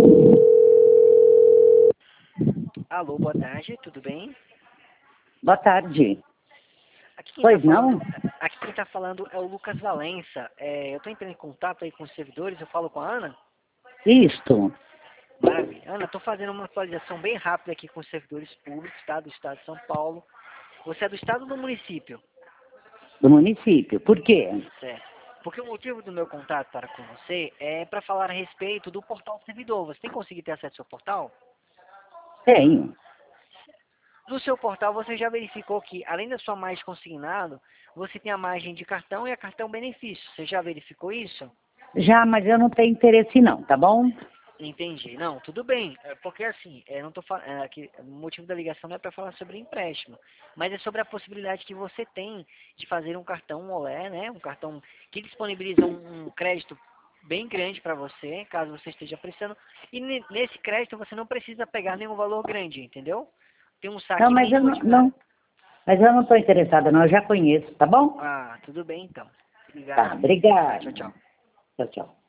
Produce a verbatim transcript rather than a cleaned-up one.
Alô, boa tarde, tudo bem? Boa tarde. Aqui quem Pois tá falando, não? aqui quem tá falando é o Lucas Valença. É, eu estou entrando em contato aí com os servidores, eu falo com a Ana. Isto. Maravilha. Ana, estou fazendo uma atualização bem rápida aqui com os servidores públicos, tá? Do estado de São Paulo. Você é do estado ou do município? Do município. Por quê? Certo. Porque o motivo do meu contato para com você é para falar a respeito do portal servidor. Você tem conseguido ter acesso ao portal? Tenho. No seu portal você já verificou que, além da sua margem consignado, você tem a margem de cartão e a cartão benefício. Você já verificou isso? Já, mas eu não tenho interesse não, tá bom? Entendi. Não, tudo bem. É porque assim, eu não tô fa- é, que o motivo da ligação não é para falar sobre empréstimo, mas é sobre a possibilidade que você tem de fazer um cartão Olé, né? Um cartão que disponibiliza um, um crédito bem grande para você, caso você esteja precisando. E ne- nesse crédito você não precisa pegar nenhum valor grande, entendeu? Tem um Não, saque mas eu mínimo não, de... não. Mas eu não estou interessada não, eu já conheço, tá bom? Ah, tudo bem então. Tá, Obrigado. Boa tarde. Tchau, obrigada. tchau. Tchau, tchau.